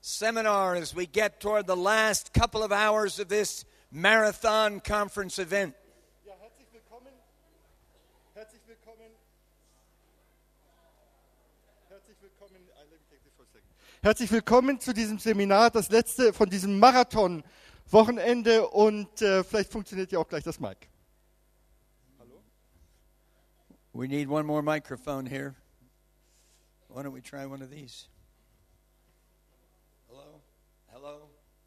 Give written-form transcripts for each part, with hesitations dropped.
seminar as we get toward the last couple of hours of this marathon conference event. Ja, herzlich willkommen. Herzlich willkommen. Herzlich willkommen. Let me take this for a second. Herzlich willkommen zu diesem Seminar, das letzte von diesem Marathon-Wochenende und vielleicht funktioniert ja auch gleich das Mic. Hallo? We need one more microphone here. Why don't we try one of these? Hello? Hello?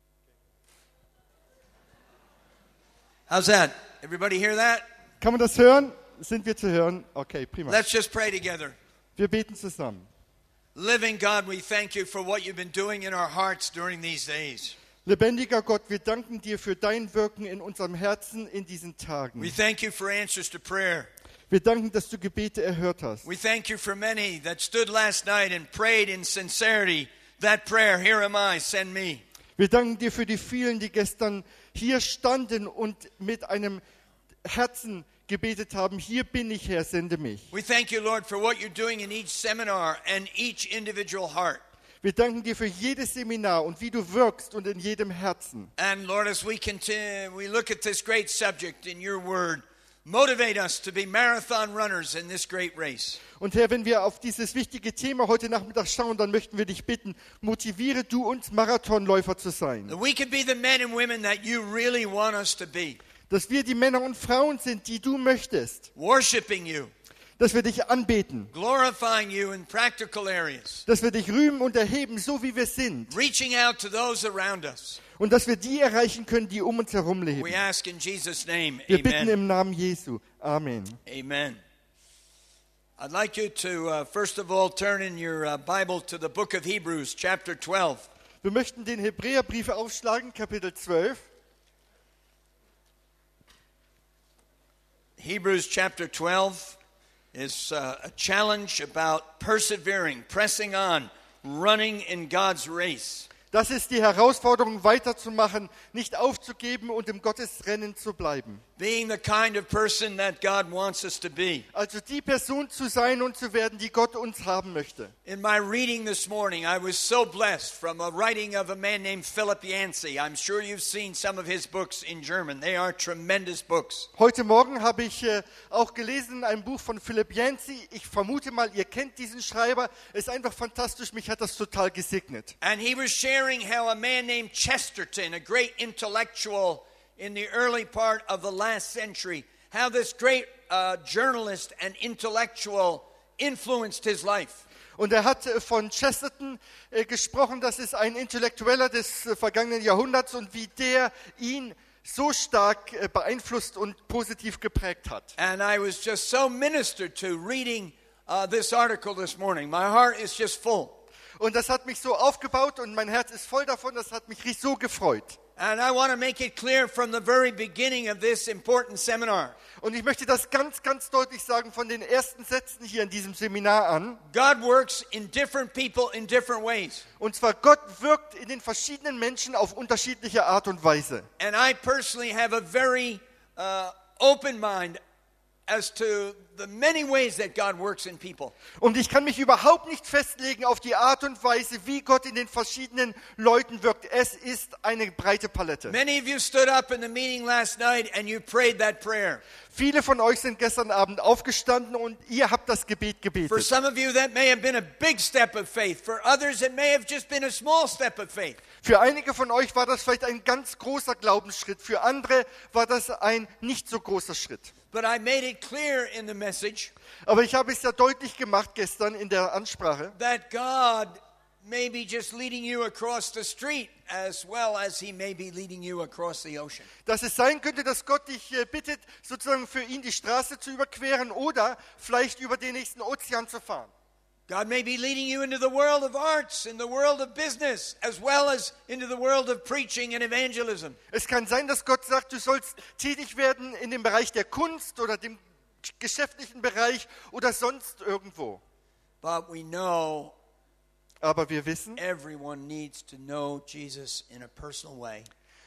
How's that? Everybody hear that? Kann man das hören? Sind wir zu hören? Okay, prima. Let's just pray together. Wir beten zusammen. Living God, we thank you for what you've been doing in our hearts during these days. Lebendiger Gott, wir danken dir für dein Wirken in unserem Herzen in diesen Tagen. We thank you for answers to prayer. Wir danken, dass du Gebete erhört hast. We thank you for many that stood last night and prayed in sincerity that prayer, here am I, send me. Wir danken dir für die vielen, die gestern hier standen und mit einem Herzen gebetet haben, hier bin ich, Herr, sende mich. We thank you, Lord, for what you're doing in each seminar and each individual heart. Wir danken dir für jedes Seminar und wie du wirkst und in jedem Herzen. And Lord, as we continue, we look at this great subject in your word, motivate us to be marathon runners in this great race. Und Herr, wenn wir auf dieses wichtige Thema heute Nachmittag schauen, dann möchten wir dich bitten, motiviere du uns, Marathonläufer zu sein. That we can be the men and women that you really want us to be. Dass wir die Männer und Frauen sind, die du möchtest. Worshiping you, Dass wir dich anbeten. glorifying you in practical areas, Dass wir dich rühmen und erheben, so wie wir sind. reaching out to those around us. Und dass wir die erreichen können, die um uns herum leben. We ask in Jesus' name, Wir bitten amen. im Namen Jesu. Amen. Amen. I'd like you to, first of all, turn in your Bible to the book of Hebrews, chapter 12. Wir möchten den Hebräerbrief aufschlagen, Kapitel 12. Hebrews chapter 12 is a challenge about persevering, pressing on, running in God's race. Das ist die Herausforderung, weiterzumachen, nicht aufzugeben und im Gottesrennen zu bleiben. Being the kind of person that God wants us to be. Also die Person zu sein und zu werden, die Gott uns haben möchte. In my reading this morning, I was so blessed from a writing of a man named Philip Yancey. I'm sure you've seen some of his books in German. They are tremendous books. Heute Morgen habe ich auch gelesen ein Buch von Philip Yancey. Ich vermute mal, ihr kennt diesen Schreiber. Ist einfach fantastisch. Mich hat das total gesegnet. And he was sharing how a man named Chesterton, a great intellectual in the early part of the last century, how this great journalist and intellectual influenced his life. Und er hat von Chesterton gesprochen, das ist ein Intellektueller des vergangenen Jahrhunderts und wie der ihn so stark beeinflusst und positiv geprägt hat. And I was just so ministered to reading this article this morning. My heart is just full. Und das hat mich so aufgebaut und mein Herz ist voll davon, das hat mich so gefreut. And I want to make it clear from the very beginning of this important seminar. Und ich möchte das ganz, ganz deutlich sagen von den ersten Sätzen hier in diesem Seminar an. God works in different people in different ways. Und zwar Gott wirkt in den verschiedenen Menschen auf unterschiedliche Art und Weise. And I personally have a very open mind as to the many ways that God works in people. Und ich kann mich überhaupt nicht festlegen auf die Art und Weise, wie Gott in den verschiedenen Leuten wirkt. Es ist eine breite Palette. Many of you stood up in the meeting last night and you prayed that prayer. Viele von euch sind gestern Abend aufgestanden und ihr habt das Gebet For gebetet. some of you that may have been a big step of faith. For others it may have just been a small step of faith. Für einige von euch war das vielleicht ein ganz großer Glaubensschritt. Für andere war das ein nicht so großer Schritt. But I made it clear in the message Aber ich habe es ja deutlich gemacht gestern in der Ansprache, that God may be just leading you across the street as well as he may be leading you across the ocean. dass es sein könnte, dass Gott dich bittet, sozusagen für ihn die Straße zu überqueren oder vielleicht über den nächsten Ozean zu fahren. God may be leading you into the world of arts, in the world of business, as well as into the world of preaching and evangelism. Es kann sein, dass Gott sagt, du sollst tätig werden in dem Bereich der Kunst oder dem geschäftlichen Bereich oder sonst irgendwo. But we know Aber wir wissen, everyone needs to know Jesus in a personal way.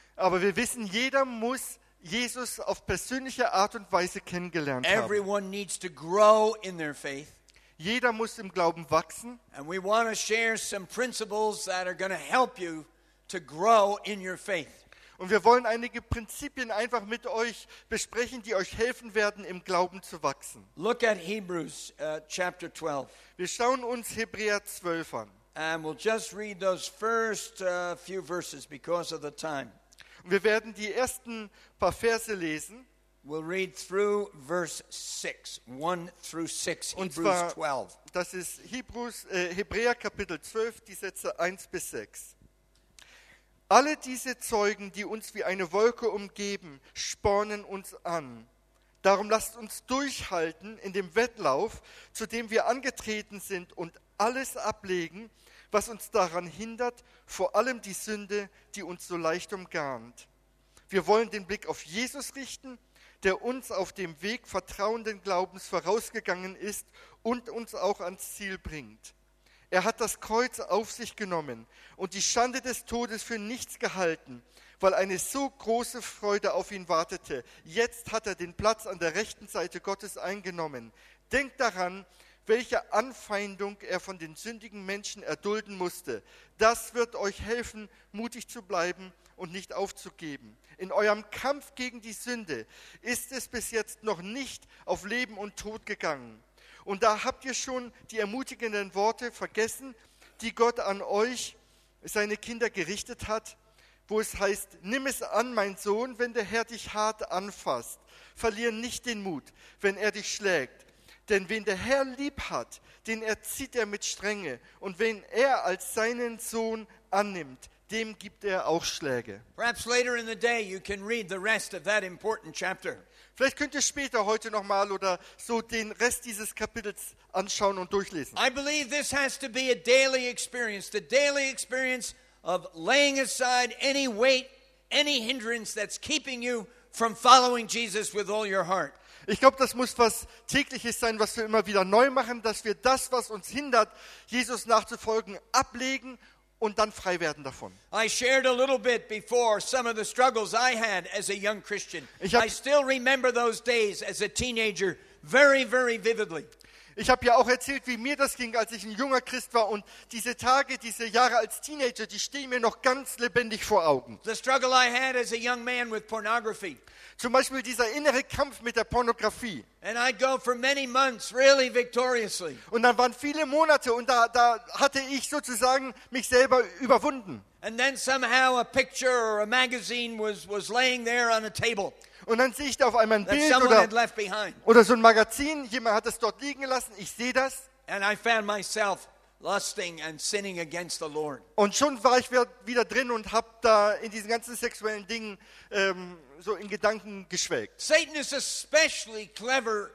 jeder muss Jesus auf persönliche Art und Weise kennengelernt haben. Everyone needs to grow in their faith. Jeder muss im Glauben wachsen. And we want to share some principles that are going to help you to grow in your faith. Und wir wollen einige Prinzipien einfach mit euch besprechen, die euch helfen werden, im Glauben zu wachsen. Look at Hebrews chapter 12. Wir schauen uns Hebräer 12 an. And we'll just read those first few verses because of the time. Und wir werden die ersten paar Verse lesen. We'll read through verse 6, 1 through 6, Und Hebrews zwar, 12. das ist Hebräer Kapitel 12, die Sätze 1 bis 6. Alle diese Zeugen, die uns wie eine Wolke umgeben, spornen uns an. Darum lasst uns durchhalten in dem Wettlauf, zu dem wir angetreten sind, und alles ablegen, was uns daran hindert, vor allem die Sünde, die uns so leicht umgarnt. Wir wollen den Blick auf Jesus richten, der uns auf dem Weg vertrauenden Glaubens vorausgegangen ist und uns auch ans Ziel bringt. Er hat das Kreuz auf sich genommen und die Schande des Todes für nichts gehalten, weil eine so große Freude auf ihn wartete. Jetzt hat er den Platz an der rechten Seite Gottes eingenommen. Denkt daran, welche Anfeindung er von den sündigen Menschen erdulden musste. Das wird euch helfen, mutig zu bleiben und nicht aufzugeben. In eurem Kampf gegen die Sünde ist es bis jetzt noch nicht auf Leben und Tod gegangen. Und da habt ihr schon die ermutigenden Worte vergessen, die Gott an euch, seine Kinder, gerichtet hat, wo es heißt, nimm es an, mein Sohn, wenn der Herr dich hart anfasst. Verlier nicht den Mut, wenn er dich schlägt. Denn wen der Herr lieb hat, den erzieht er mit Strenge. Und wen er als seinen Sohn annimmt, dem gibt er auch Schläge. Perhaps later in the day you can read the rest of that important chapter. Vielleicht könnt ihr später heute nochmal oder so den Rest dieses Kapitels anschauen und durchlesen. I believe this has to be a daily experience, the daily experience of laying aside any weight, any hindrance that's keeping you from following Jesus with all your heart. Ich glaube, das muss was Tägliches sein, was wir immer wieder neu machen, dass wir das, was uns hindert, Jesus nachzufolgen, ablegen und dann frei werden davon. I shared a little bit before some of the struggles I had as a young Christian. Ich hab- I still remember those days as a teenager very, very vividly. Ich habe ja auch erzählt, wie mir das ging, als ich ein junger Christ war. Und diese Tage, diese Jahre als Teenager, die stehen mir noch ganz lebendig vor Augen. The struggle I had as a young man with pornography. Zum Beispiel dieser innere Kampf mit der Pornografie. And I'd go for many months really victoriously. Und dann waren viele Monate und da hatte ich sozusagen mich selber überwunden. And then somehow a picture or a magazine was laying there on a table Und dann sehe ich da auf einmal ein that Bild someone had left behind. oder so ein Magazin. Jemand hat es dort liegen lassen. Ich sehe das. And I found myself lusting and sinning against the Lord. Und schon war ich wieder drin und habe da in diesen ganzen sexuellen Dingen so in Gedanken geschwelgt. Satan is especially clever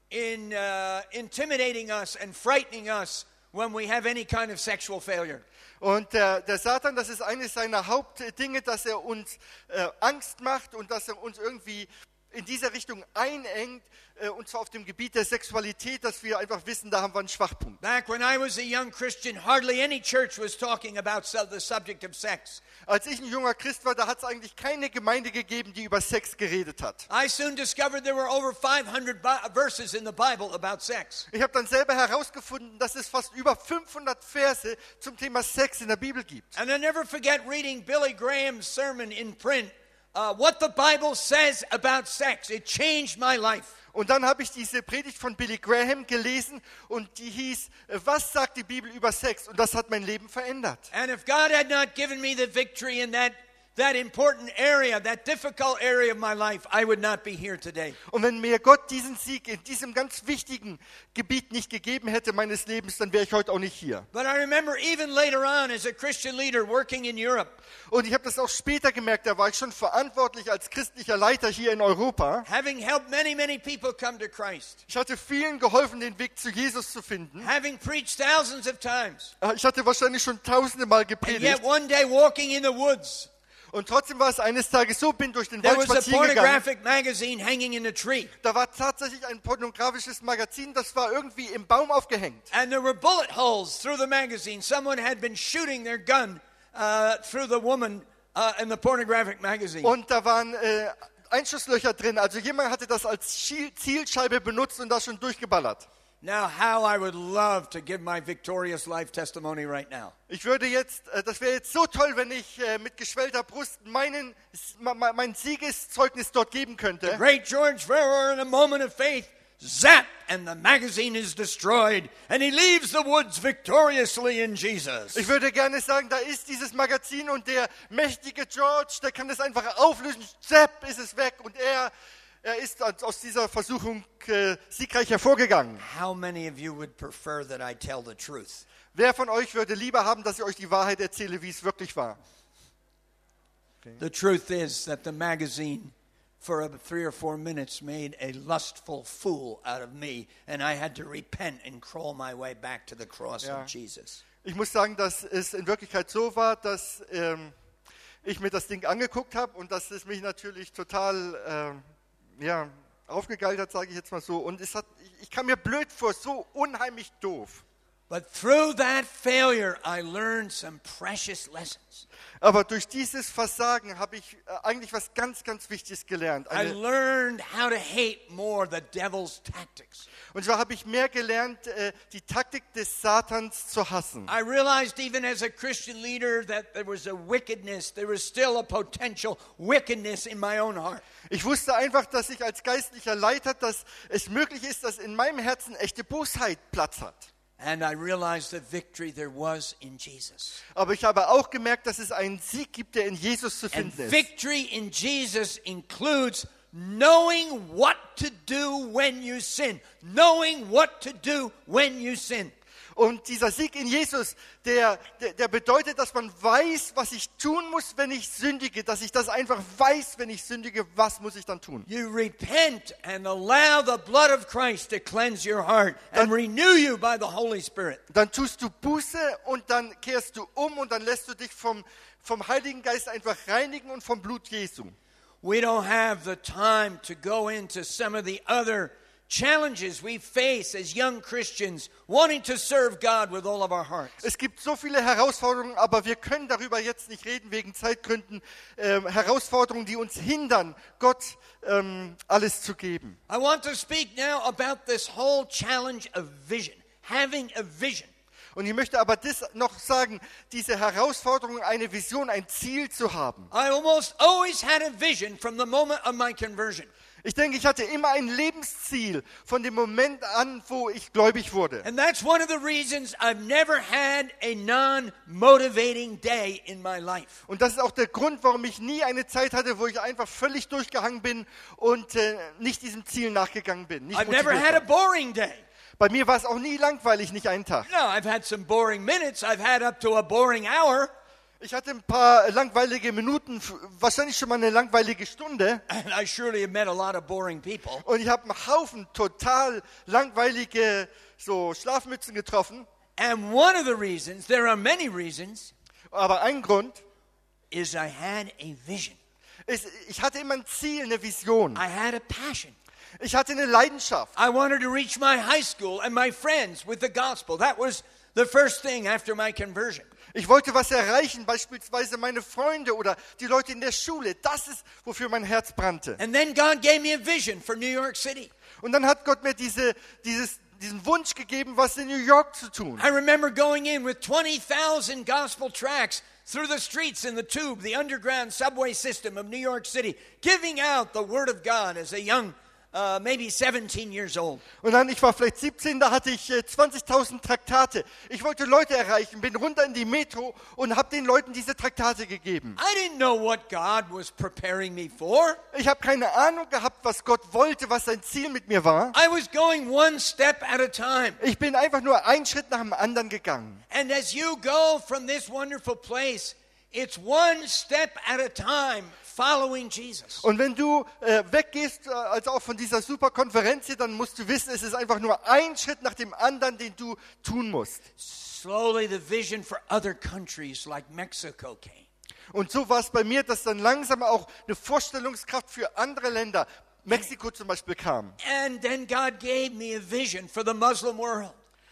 in intimidating us and frightening us when we have any kind of sexual failure. Und der Satan, das ist eines seiner Hauptdinge, dass er uns Angst macht und dass er uns irgendwie in dieser Richtung einengt, und zwar auf dem Gebiet der Sexualität, dass wir einfach wissen, da haben wir einen Schwachpunkt. Back when I was a young Christian, hardly any church was talking about the subject of sex. Als ich ein junger Christ war, da hat es eigentlich keine Gemeinde gegeben, die über Sex geredet hat. I soon discovered there were over 500 verses in the Bible about sex. Ich habe dann selber herausgefunden, dass es fast über 500 Verse zum Thema Sex in der Bibel gibt. And I never forget reading Billy Graham's sermon in print, what the Bible says about sex. It changed my life. Und dann habe ich diese Predigt von Billy Graham gelesen und die hieß, was sagt die Bibel über Sex? Und das hat mein Leben verändert. And if God had not given me the victory in that important area, that difficult area of my life, I would not be here today. Und wenn mir Gott diesen Sieg in diesem ganz wichtigen Gebiet nicht gegeben hätte meines Lebens, dann wäre ich heute auch nicht hier. But I remember even later on as a Christian leader working in Europe, Und ich habe das auch später gemerkt, da war ich schon verantwortlich als christlicher Leiter hier in Europa. having helped many, many people come to Christ, Ich hatte vielen geholfen, den Weg zu Jesus zu finden. having preached thousands of times, Ich hatte wahrscheinlich schon tausende Mal and yet gepredigt. one day walking in the woods, Und trotzdem war es eines Tages so, bin durch den there Wald was a spazieren gegangen. pornographic magazine hanging in a tree. Da war tatsächlich ein pornografisches Magazin, das war irgendwie im Baum aufgehängt. And there were bullet holes through the magazine. Someone had been shooting their gun through the woman in the pornographic magazine. Und da waren Einschusslöcher drin. Also jemand hatte das als Zielscheibe benutzt und das schon durchgeballert. Now, how I would love to give my victorious life testimony right now. Ich würde jetzt, das wäre jetzt so toll, wenn ich mit geschwellter Brust mein Siegeszeugnis dort geben könnte. The great George Farrar, in a moment of faith, zap, and the magazine is destroyed, and he leaves the woods victoriously in Jesus. Ich würde gerne sagen, da ist dieses Magazin und der mächtige George, der kann das einfach auflösen, zapp, ist es weg und er ist aus dieser Versuchung siegreich hervorgegangen. How many of you would prefer that I tell the truth? Wer von euch würde lieber haben, dass ich euch die Wahrheit erzähle, wie es wirklich war? The truth is that the magazine for 3 or 4 minutes made a lustful fool out of me, and I had to repent and crawl my way back to the cross of Jesus. Ich muss sagen, dass es in Wirklichkeit so war, dass ich mir das Ding angeguckt habe und dass es mich natürlich total aufgegeilt hat, sage ich jetzt mal so. Und ich kam mir blöd vor, so unheimlich doof. But through that failure, I learned some precious lessons. Aber durch dieses Versagen habe ich eigentlich was ganz, ganz Wichtiges gelernt. I learned how to hate more the devil's tactics. Und zwar habe ich mehr gelernt, die Taktik des Satans zu hassen. I realized even as a Christian leader that there was a wickedness, there was still a potential wickedness in my own heart. Ich wusste einfach, dass ich als geistlicher Leiter, dass es möglich ist, dass in meinem Herzen echte Bosheit Platz hat. And I realized the victory there was in Jesus. Aber ich habe auch gemerkt, dass es einen Sieg gibt, der in Jesus zu And finden ist. victory in Jesus includes knowing what to do when you sin. Knowing what to do when you sin. Und dieser Sieg in Jesus, der bedeutet, dass man weiß, was ich tun muss, wenn ich sündige. Dass ich das einfach weiß, wenn ich sündige, was muss ich dann tun. You repent and allow the blood of Christ to cleanse your heart and renew you by the Holy Spirit. Dann tust du Buße und dann kehrst du um und dann lässt du dich vom Heiligen Geist einfach reinigen und vom Blut Jesu. We don't have the time to go into some of the other challenges we face as young Christians wanting to serve God with all of our hearts. Es gibt so viele Herausforderungen, aber wir können darüber jetzt nicht reden wegen Zeitgründen. Herausforderungen, die uns hindern, Gott alles zu geben. I want to speak now about this whole challenge of vision, having a vision. Und ich möchte aber das noch sagen, diese Herausforderung, eine Vision, ein Ziel zu haben. I almost always had a vision from the moment of my conversion. Ich denke, ich hatte immer ein Lebensziel von dem Moment an, wo ich gläubig wurde. And that's one of the reasons I've never had a non-motivating day in my life. Und das ist auch der Grund, warum ich nie eine Zeit hatte, wo ich einfach völlig durchgehangen bin und nicht diesem Ziel nachgegangen bin. Nicht I've never motiviert had a war. boring day. Bei mir war es auch nie langweilig, nicht einen Tag. No, I've had some boring minutes. I've had up to a boring hour. Ich hatte ein paar langweilige Minuten, wahrscheinlich schon mal eine langweilige Stunde. And I surely have met a lot of boring people. Und ich habe einen Haufen total langweilige Schlafmützen getroffen. And one of the reasons, there are many reasons, Aber ein Grund is I had a vision. ist, ich hatte immer ein Ziel, eine Vision. I had a passion. Ich hatte eine Leidenschaft. I wanted to reach my high school and my friends with the gospel. That was the first thing after my conversion. Ich wollte was erreichen, beispielsweise meine Freunde oder die Leute in der Schule. Das ist, wofür mein Herz brannte. And then God gave me a vision for New York City. Und dann hat Gott mir diesen Wunsch gegeben, was in New York zu tun. I remember going in with 20,000 gospel tracts through the streets in the Tube, the underground subway system of New York City, giving out the word of God as a young maybe 17 years old. Und dann, ich war vielleicht 17, da hatte ich 20.000 Traktate. Ich wollte Leute erreichen, bin runter in die Metro und habe den Leuten diese Traktate gegeben. I didn't know what God was preparing me for. Ich habe keine Ahnung gehabt, was Gott wollte, was sein Ziel mit mir war. I was going one step at a time. Ich bin einfach nur einen Schritt nach dem anderen gegangen. And as you go from this wonderful place, it's one step at a time following Jesus. Und wenn du weggehst, also auch von dieser super Konferenz hier, dann musst du wissen, es ist einfach nur ein Schritt nach dem anderen, den du tun musst. Slowly the vision for other countries like Mexico came. Und so war es bei mir, dass dann langsam auch eine Vorstellungskraft für andere Länder, Mexiko zum Beispiel, kam. And then God gave me a vision for the Muslim world.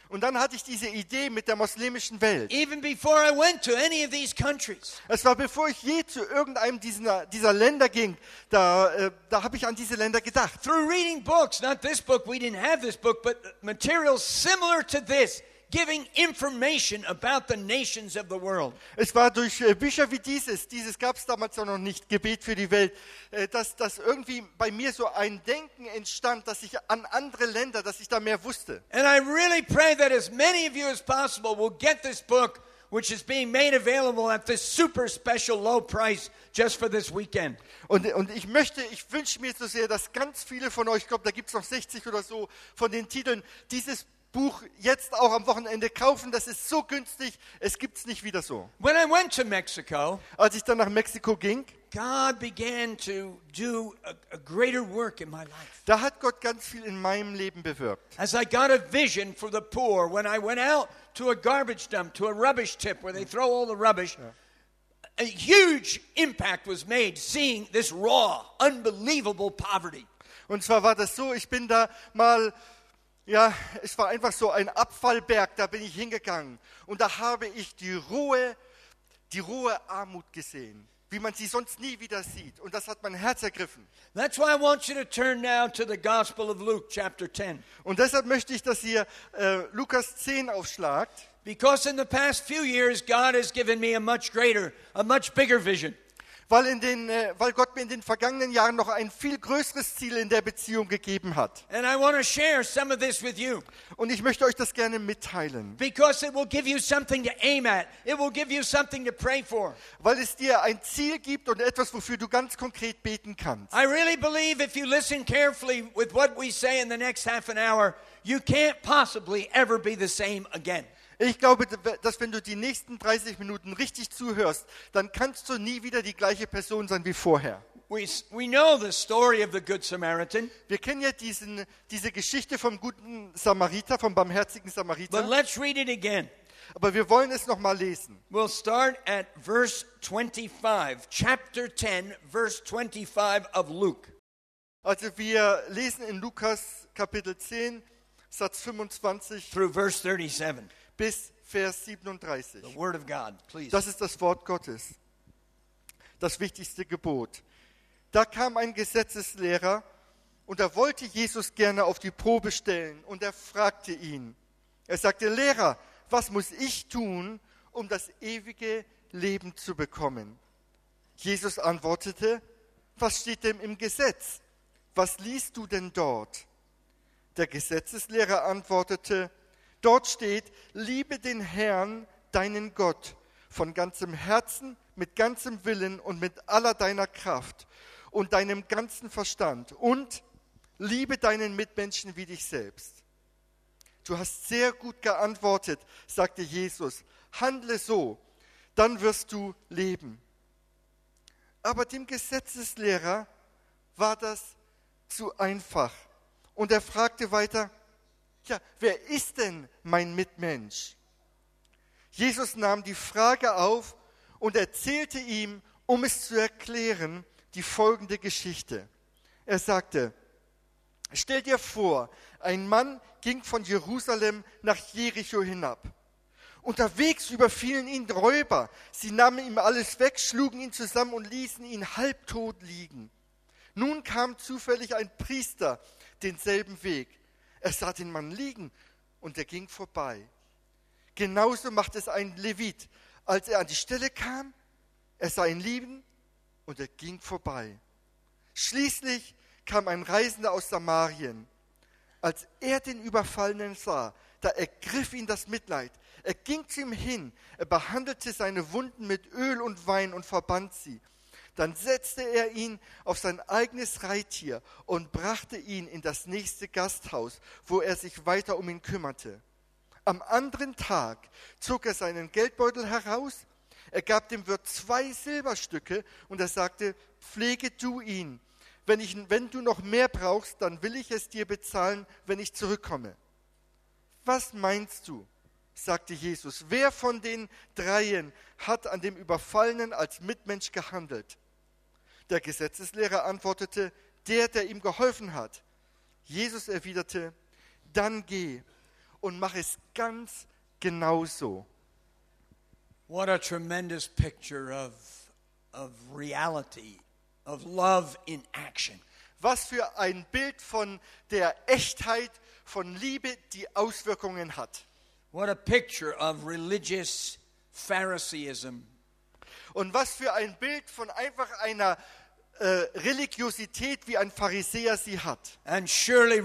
Und dann hatte ich diese Idee mit der muslimischen Welt. Even before I went to any of these countries. Es war bevor ich je zu irgendeinem dieser Länder ging, da habe ich an diese Länder gedacht. Through reading books, not this book, we didn't have this book, but materials similar to this, giving information about the nations of the world. Es war durch Bücher wie dieses gab es damals noch nicht, Gebet für die Welt, dass irgendwie bei mir so ein Denken entstand, dass ich an andere Länder, dass ich da mehr wusste. And I really pray that as many of you as possible will get this book, which is being made available at this super special low price just for this weekend. Und ich wünsche mir so sehr, dass ganz viele von euch, ich glaube, da gibt es noch 60 oder so von den Titeln, dieses Buch jetzt auch am Wochenende kaufen. Das ist so günstig, es gibt es nicht wieder so. When I went to Mexico, Als ich dann nach Mexiko ging, God began to do a greater work in my life. da hat Gott ganz viel in meinem Leben bewirkt. As I got a vision for the poor, when I went out to a garbage dump, to a rubbish tip where they throw all the rubbish, a huge impact was made seeing this raw, unbelievable poverty. Und zwar war das so, ich bin da mal, ja, es war einfach so ein Abfallberg, da bin ich hingegangen. Und da habe ich die rohe Armut gesehen, wie man sie sonst nie wieder sieht. Und das hat mein Herz ergriffen. That's why I want you to turn now to the Gospel of Luke, chapter 10. Und deshalb möchte ich, dass ihr Lukas 10 aufschlagt. Because in the past few years, God has given me a much bigger vision. Weil Gott mir in den vergangenen Jahren noch ein viel größeres Ziel in der Beziehung gegeben hat. And I want to share some of this with you. Und ich möchte euch das gerne mitteilen. Because it will give you something to aim at. It will give you something to pray for. Weil es dir ein Ziel gibt und etwas, wofür du ganz konkret beten kannst. I really believe if you listen carefully with what we say in the next half an hour, you can't possibly ever be the same again. Ich glaube, dass wenn du die nächsten 30 Minuten richtig zuhörst, dann kannst du nie wieder die gleiche Person sein wie vorher. We know the story of the Good Samaritan. Wir kennen ja diese Geschichte vom guten Samariter, vom barmherzigen But Samariter. let's read it again. Aber wir wollen es nochmal lesen. We'll start at verse 25, chapter 10, verse 25 of Luke. Also wir lesen in Lukas Kapitel 10, Satz 25 Through verse 37. bis Vers 37. The Word of God, please. Das ist das Wort Gottes. Das wichtigste Gebot. Da kam ein Gesetzeslehrer und er wollte Jesus gerne auf die Probe stellen und er fragte ihn. Er sagte, Lehrer, was muss ich tun, um das ewige Leben zu bekommen? Jesus antwortete, was steht denn im Gesetz? Was liest du denn dort? Der Gesetzeslehrer antwortete, dort steht, liebe den Herrn, deinen Gott, von ganzem Herzen, mit ganzem Willen und mit aller deiner Kraft und deinem ganzen Verstand und liebe deinen Mitmenschen wie dich selbst. Du hast sehr gut geantwortet, sagte Jesus, handle so, dann wirst du leben. Aber dem Gesetzeslehrer war das zu einfach und er fragte weiter, ja, wer ist denn mein Mitmensch? Jesus nahm die Frage auf und erzählte ihm, um es zu erklären, die folgende Geschichte. Er sagte, stell dir vor, ein Mann ging von Jerusalem nach Jericho hinab. Unterwegs überfielen ihn Räuber. Sie nahmen ihm alles weg, schlugen ihn zusammen und ließen ihn halbtot liegen. Nun kam zufällig ein Priester denselben Weg. Er sah den Mann liegen und er ging vorbei. Genauso macht es ein Levit. Als er an die Stelle kam, er sah ihn liegen und er ging vorbei. Schließlich kam ein Reisender aus Samarien. Als er den Überfallenen sah, da ergriff ihn das Mitleid. Er ging zu ihm hin, er behandelte seine Wunden mit Öl und Wein und verband sie. Dann setzte er ihn auf sein eigenes Reittier und brachte ihn in das nächste Gasthaus, wo er sich weiter um ihn kümmerte. Am anderen Tag zog er seinen Geldbeutel heraus, er gab dem Wirt 2 Silberstücke und er sagte, pflege du ihn. Wenn du noch mehr brauchst, dann will ich es dir bezahlen, wenn ich zurückkomme. Was meinst du? Sagte Jesus. Wer von den dreien hat an dem Überfallenen als Mitmensch gehandelt? Der Gesetzeslehrer antwortete, der ihm geholfen hat. Jesus erwiderte, dann geh und mach es ganz genauso. What a tremendous picture of reality, of love in action. Was für ein Bild von der Echtheit, von Liebe, die Auswirkungen hat. What a picture of religious Phariseeism. Und was für ein Bild von einfach einer Religiosität, wie ein Pharisäer sie hat. And surely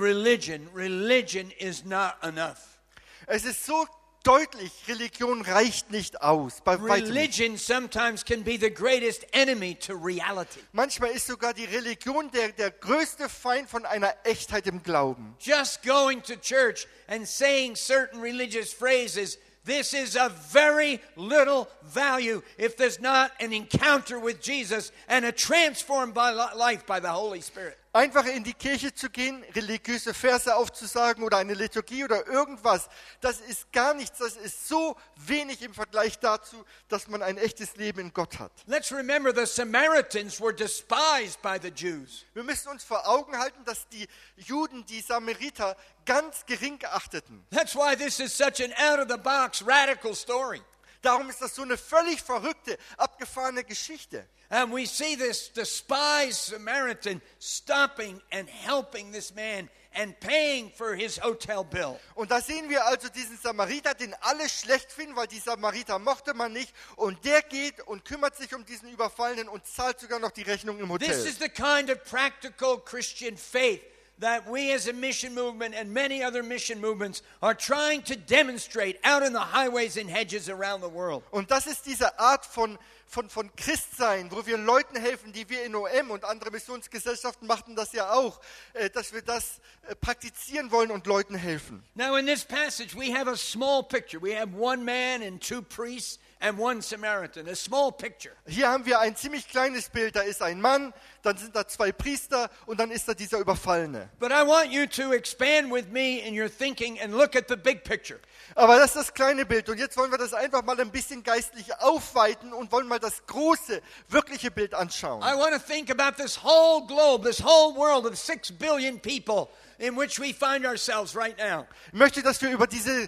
religion is not enough. Es ist so deutlich, Religion reicht nicht aus. Bei weitem nicht. Religion sometimes can be the greatest enemy to reality. Manchmal ist sogar die Religion der größte Feind von einer Echtheit im Glauben. Just going to church and saying certain religious phrases, this is of very little value if there's not an encounter with Jesus and a transformed life by the Holy Spirit. Einfach in die Kirche zu gehen, religiöse Verse aufzusagen oder eine Liturgie oder irgendwas, das ist gar nichts, das ist so wenig im Vergleich dazu, dass man ein echtes Leben in Gott hat. Let's remember the Samaritans were despised by the Jews. Wir müssen uns vor Augen halten, dass die Juden, die Samariter, ganz gering achteten. That's why this is such an out-of-the-box radical story. Darum ist das so eine völlig verrückte, abgefahrene Geschichte. And we see this despised Samaritan stopping and helping this man and paying for his hotel bill. Und da sehen wir also diesen Samariter, den alle schlecht finden, weil die Samariter mochte man nicht. Und der geht und kümmert sich um diesen Überfallenen und zahlt sogar noch die Rechnung im This Hotel. is the kind of practical Christian faith that we as a mission movement and many other mission movements are trying to demonstrate out in the highways and hedges around the world. Und das ist diese Art von Christsein, wo wir Leuten helfen, die wir in OM und andere Missionsgesellschaften machten das ja auch, dass wir das praktizieren wollen und Leuten helfen. Now in this passage we have a small picture. We have one man and two priests and one Samaritan, a small picture. Hier haben wir ein ziemlich kleines Bild, da ist ein Mann, dann sind da zwei Priester und dann ist da dieser Überfallene. But I want you to expand with me in your thinking and look at the big picture. Aber das ist das kleine Bild und jetzt wollen wir das einfach mal ein bisschen geistlich aufweiten und wollen mal das große, wirkliche Bild anschauen. I want to think about this whole globe, this whole world of 6 billion people in which we find ourselves right now. Ich möchte, dass wir über diese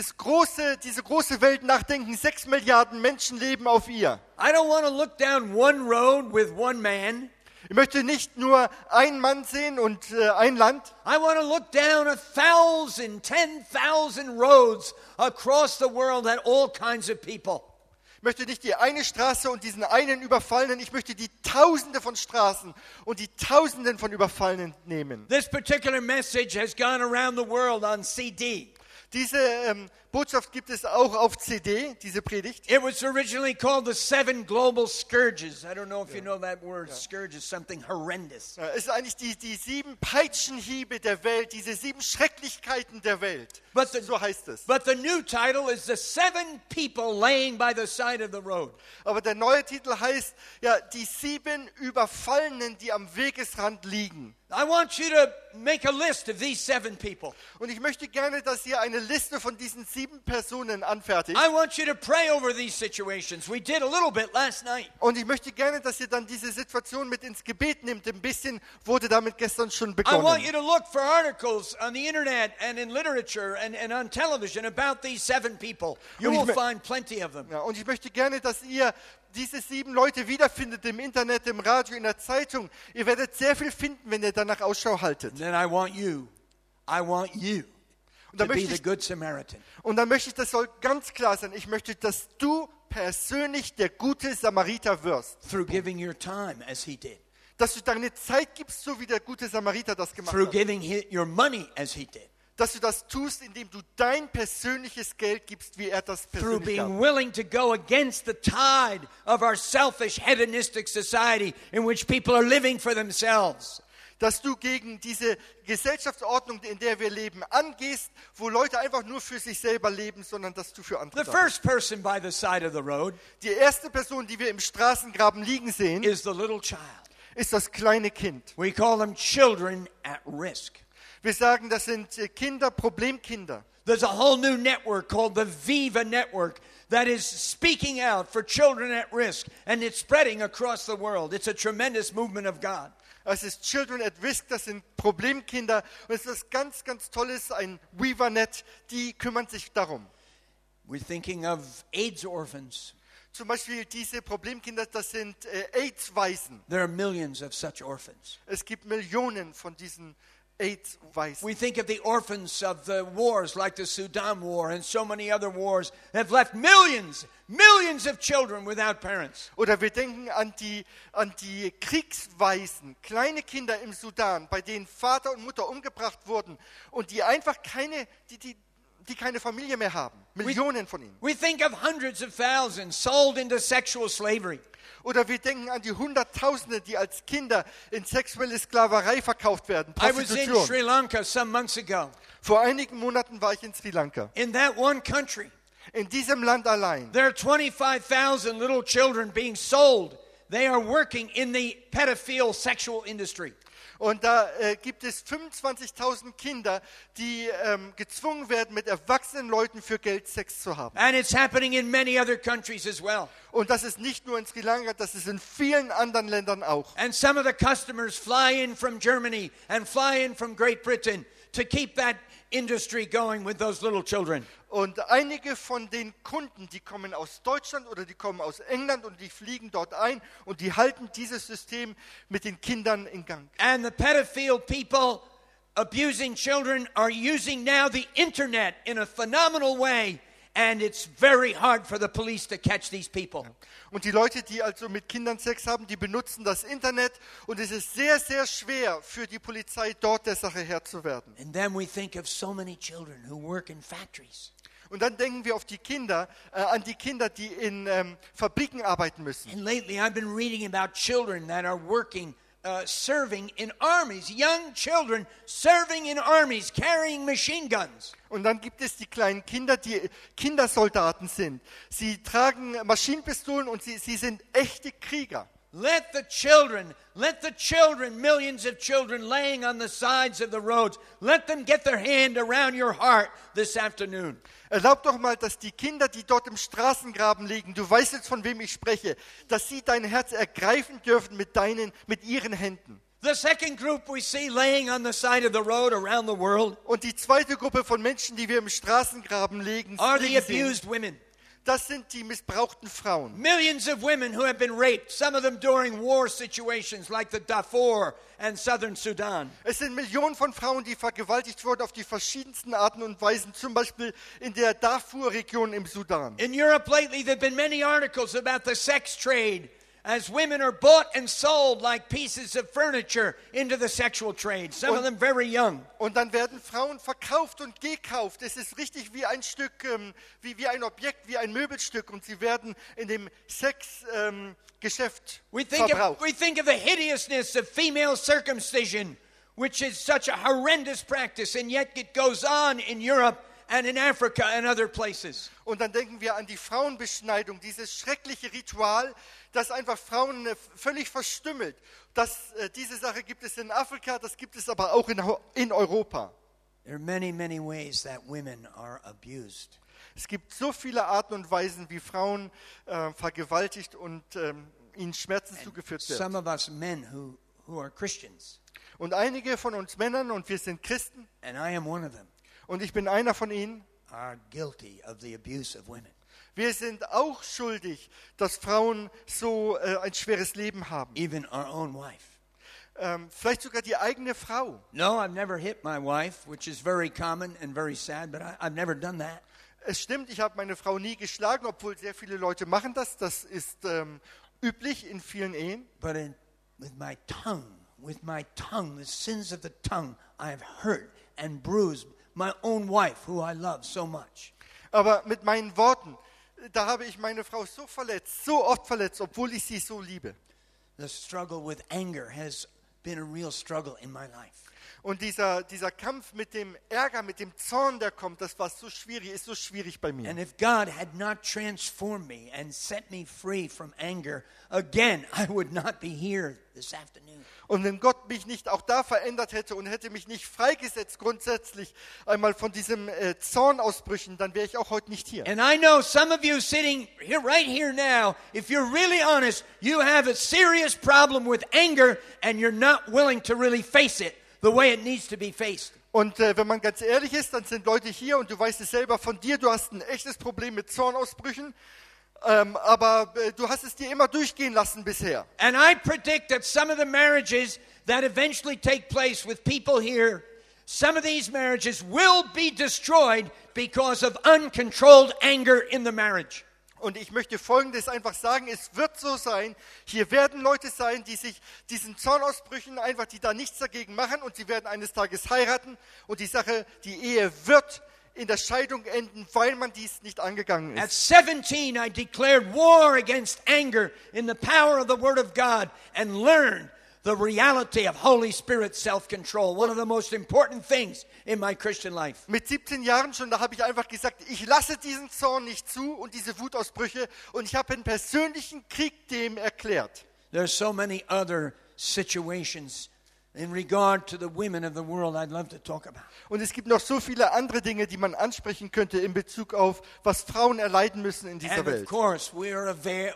große Welt nachdenken. 6 Milliarden Menschen leben auf ihr. I don't want to look down one road with one man. Ich möchte nicht nur einen Mann sehen und ein Land. I want to look down 1,000, 10,000 roads across the world at all kinds of people. Ich möchte nicht die eine Straße und diesen einen Überfallenen, ich möchte die Tausende von Straßen und die Tausenden von Überfallenen nehmen. This particular message has gone around the world on CD. Diese Botschaft gibt es auch auf CD, diese Predigt. It was originally called the 7 Global Scourges. I don't know if you know that word. Scourge is something horrendous. Es ist eigentlich die 7 Peitschenhiebe der Welt, diese 7 Schrecklichkeiten der Welt. So heißt es. But the new title is the 7 people laying by the side of the road. Aber der neue Titel heißt, ja, die 7 Überfallenen, die am Wegesrand liegen. I want you to make a list of these 7 people. Und ich möchte gerne, dass ihr eine Liste von diesen 7 Personen anfertigt. I want you to pray over these situations. We did a little bit last night. Und ich möchte gerne, dass ihr dann diese Situation mit ins Gebet nehmt. Ein bisschen wurde damit gestern schon I want you begonnen. to look for articles on the internet and in literature and on television about these 7 people. You will find plenty of them. Ja, und ich möchte gerne, dass ihr diese 7 Leute wiederfindet im Internet, im Radio, in der Zeitung. Ihr werdet sehr viel finden, wenn ihr danach Ausschau haltet. Then I want you Und to dann be möchte the ich, good Samaritan. das soll ganz klar sein, ich möchte, dass du persönlich der gute Samariter wirst. Through giving your time as he did. Dass du deine Zeit gibst, so wie der gute Samariter das gemacht Through hat. giving your money as he did. Dass du das tust, indem du dein persönliches Geld gibst, wie er das Through persönlich being gab. willing to go against the tide of our selfish, hedonistic society in which people are living for themselves. Dass du gegen diese Gesellschaftsordnung, in der wir leben, angehst, wo Leute einfach nur für sich selber leben, sondern dass du für andere The da bist. first person by the side of the road Die erste Person, die wir im Straßengraben liegen sehen, is the little child. ist das kleine Kind. We call them children at risk. Wir sagen, das sind Kinder, Problemkinder. There's a whole new network called the Viva Network that is speaking out for children at risk, and it's spreading across the world. It's a tremendous movement of God. Es ist Children at Risk, das sind Problemkinder. Und es ist was ganz, ganz Tolles, ein WeaverNet, die kümmern sich darum. We're thinking of AIDS orphans. Zum Beispiel diese Problemkinder, das sind AIDS-Waisen. There are millions of such orphans. Es gibt Millionen von diesen AIDS-Waisen. We think of the orphans of the wars like the Sudan War and so many other wars that have left millions of children without parents. Oder wir denken an die Kriegswaisen, kleine Kinder im Sudan, bei denen Vater und Mutter umgebracht wurden und die einfach keine Familie mehr haben. Millionen von ihnen. We think of hundreds of thousands sold into sexual slavery. Oder wir denken an die Hunderttausende, die als Kinder in sexuelle Sklaverei verkauft werden. I was in Prostitution. Sri Lanka some months ago. Vor einigen Monaten war ich in Sri Lanka. In that one country, In diesem Land allein there are 25,000 little children being sold. They are working in the pedophile sexual industry. Und da gibt es 25.000 Kinder, die gezwungen werden, mit erwachsenen Leuten für Geld Sex zu haben. And it's happening in many other countries as well. Und das ist nicht nur in Sri Lanka, das ist in vielen anderen Ländern auch. And some of the customers fly in from Germany and fly in from Great Britain to keep that industry going with those little children. Und einige von den Kunden, die kommen aus Deutschland oder die kommen aus England und die fliegen dort ein und die halten dieses System mit den Kindern in Gang. And the pedophile people abusing children are using now the internet in a phenomenal way, and it's very hard for the police to catch these people. Und die Leute, die also mit Kindern Sex haben, die benutzen das Internet und es ist sehr, sehr schwer für die Polizei, dort der Sache Herr zu werden. And then we think of so many children who work in factories. Und dann denken wir auf die Kinder, an die Kinder, die in Fabriken arbeiten müssen. And lately I've been reading about children that are working, serving in armies, young children serving in armies, carrying machine guns. Und dann gibt es die kleinen Kinder, die Kindersoldaten sind. Sie tragen Maschinenpistolen und sie sind echte Krieger. Let the children, millions of children laying on the sides of the roads, let them get their hand around your heart this afternoon. Erlaub doch mal, dass die Kinder, die dort im Straßengraben liegen, du weißt jetzt, von wem ich spreche, dass sie dein Herz ergreifen dürfen mit ihren Händen. The second group we see laying on the side of the road around the world Und die zweite Gruppe von Menschen, die wir im Straßengraben are the liegen sehen, abused women. das sind die missbrauchten Frauen. Millions of women who have been raped, some of them during war situations like the Darfur and southern Sudan. Es sind Millionen von Frauen, die vergewaltigt wurden auf die verschiedensten Arten und Weisen, zum Beispiel in der Darfur-Region im Sudan. In Europe lately, there have been many articles about the sex trade as women are bought and sold like pieces of furniture into the sexual trade, some of them very young. Und dann werden Frauen verkauft und gekauft. Es ist richtig wie ein Stück, wie ein Objekt, wie ein Möbelstück. Und sie werden in dem Sexgeschäft We think verbraucht. of the hideousness of female circumcision, which is such a horrendous practice, and yet it goes on in Europe and in Africa and other places. Und dann denken wir an die Frauenbeschneidung, dieses schreckliche Ritual, das einfach Frauen völlig verstümmelt. Diese Sache gibt es in Afrika, das gibt es aber auch in Europa. There are many, many ways that women are abused. Es gibt so viele Arten und Weisen, wie Frauen vergewaltigt und ihnen Schmerzen zugefügt Some werden. of us men who are Christians, Und einige von uns Männern, und wir sind Christen, and I am one of them, und ich bin einer von ihnen, are guilty of the abuse of women. wir sind auch schuldig, dass Frauen so ein schweres Leben haben. Even our own wife. Vielleicht sogar die eigene Frau. No, I've never hit my wife, which is very common and very sad, but I've never done that. Es stimmt, ich habe meine Frau nie geschlagen, obwohl sehr viele Leute machen das. Das ist üblich in vielen Ehen. But with my tongue, the sins of the tongue, I have hurt and bruised my own wife, who I love so much. Aber mit meinen Worten, da habe ich meine Frau so verletzt, so oft verletzt, obwohl ich sie so liebe. The struggle with anger has been a real struggle in my life. Und dieser Kampf mit dem Ärger, mit dem Zorn, der kommt, das war so schwierig, ist so schwierig bei mir. And if God had not transformed me and set me free from anger, again, I would not be here this afternoon. Und wenn Gott mich nicht auch da verändert hätte und hätte mich nicht freigesetzt grundsätzlich einmal von diesem Zornausbrüchen, dann wäre ich auch heute nicht hier. And I know some of you sitting here, right here now, if you're really honest, you have a serious problem with anger and you're not willing to really face it the way it needs to be faced. Und wenn man ganz ehrlich ist, dann sind Leute hier und du weißt es selber von dir, du hast ein echtes Problem mit Zornausbrüchen, aber du hast es dir immer durchgehen lassen bisher. And I predict that some of the marriages that eventually take place with people here, some of these marriages will be destroyed because of uncontrolled anger in the marriage. Und ich möchte Folgendes einfach sagen, es wird so sein, hier werden Leute sein, die sich diesen Zornausbrüchen einfach, die da nichts dagegen machen und sie werden eines Tages heiraten und die Ehe wird in der Scheidung enden, weil man dies nicht angegangen At ist. 17, I declared war against anger in the power of the Word of God and learned the reality of Holy Spirit self-control, one of the most important things in my Christian life. Mit 17 Jahren schon, da habe ich einfach gesagt, ich lasse diesen Zorn nicht zu und diese Wutausbrüche und ich habe einen persönlichen Krieg dem erklärt. There's so many other situations in regard to the women of the world I'd love to talk about. Und es gibt noch so viele andere Dinge, die man ansprechen könnte in Bezug auf, was Frauen erleiden müssen in dieser And of Welt. course, we are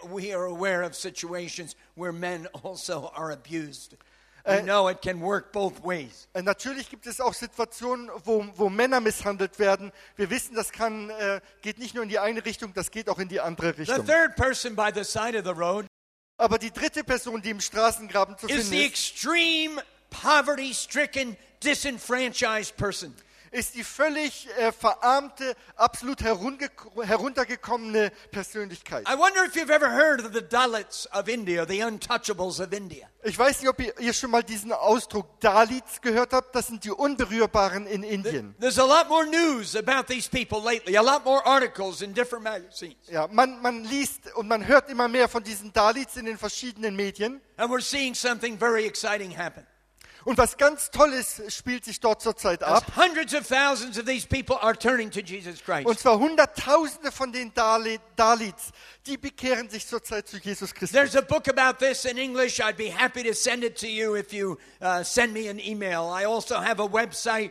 aware of situations where men also are abused. We know it can work both ways. Natürlich gibt es auch Situationen, wo Männer misshandelt werden. Wir wissen, das geht nicht nur in die eine Richtung, das geht auch in die andere The Richtung. third person by the side of the road Aber die dritte Person, die im Straßengraben zu is finden the ist, extreme poverty-stricken, disenfranchised person. ist die völlig verarmte, absolut heruntergekommene Persönlichkeit. I wonder if you've ever heard of the Dalits of India, the untouchables of India. Ich weiß nicht, ob ihr schon mal diesen Ausdruck Dalits gehört habt. Das sind die Unberührbaren in Indien. There's a lot more news about these people lately, a lot more articles in different magazines. Ja, man liest und man hört immer mehr von diesen Dalits in den verschiedenen Medien. And we're seeing something very exciting happen. Und was ganz Tolles spielt sich dort zurzeit As ab. hundreds of thousands of these people are turning to Jesus Christ. Und zwar Hunderttausende von den Dalits, die bekehren sich zurzeit zu Jesus Christus. There's a book about this in English. I'd be happy to send it to you if you send me an email. I also have a website,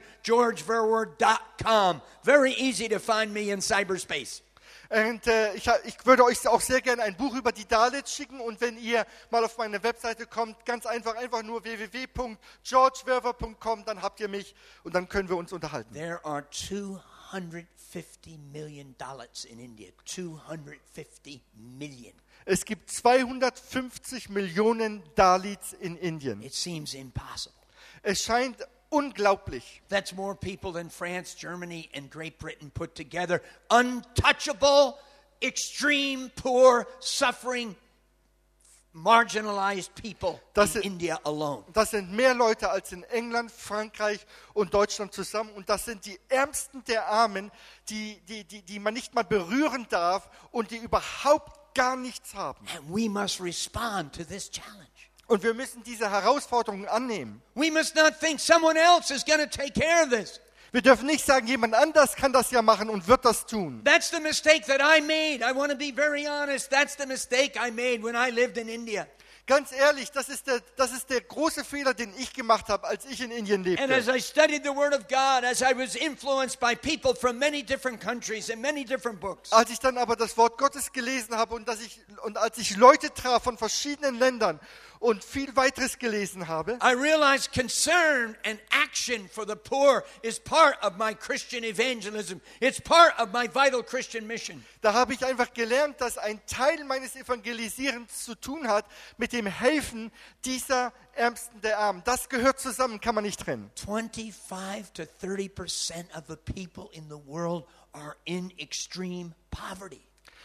georgeverword.com. Very easy to find me in cyberspace. Und ich würde euch auch sehr gerne ein Buch über die Dalits schicken. Und wenn ihr mal auf meine Webseite kommt, ganz einfach nur www.georgeverwer.com, dann habt ihr mich und dann können wir uns unterhalten. There are 250 million Dalits in India. 250 million. Es gibt 250 Millionen Dalits in Indien. It seems impossible. Es scheint unglaublich. That's more people than France, Germany, and Great Britain put together. Untouchable, extreme, poor, suffering, marginalized people in India alone. Das sind mehr Leute als in England, Frankreich und Deutschland zusammen. Und das sind die Ärmsten der Armen, die man nicht mal berühren darf und die überhaupt gar nichts haben. And we must respond to this challenge. Und wir müssen diese Herausforderungen annehmen. We must not think someone else is going to take care of this. Wir dürfen nicht sagen, jemand anders kann das ja machen und wird das tun. That's the mistake that I made. I want to be very honest. That's the mistake I made when I lived in India. Ganz ehrlich, das ist der große Fehler, den ich gemacht habe, als ich in Indien lebte. And as I studied the Word of God, as I was influenced by people from many different countries and many different books, Als ich dann aber das Wort Gottes gelesen habe und als ich Leute traf von verschiedenen Ländern und viel weiteres gelesen habe, I realized concern and action for the poor is part of my Christian evangelism. It's part of my vital Christian mission. da habe ich einfach gelernt, dass ein Teil meines Evangelisierens zu tun hat mit dem Helfen dieser Ärmsten der Armen. Das gehört zusammen, kann man nicht trennen. 25 to 30% of the people in the world are in extreme poverty.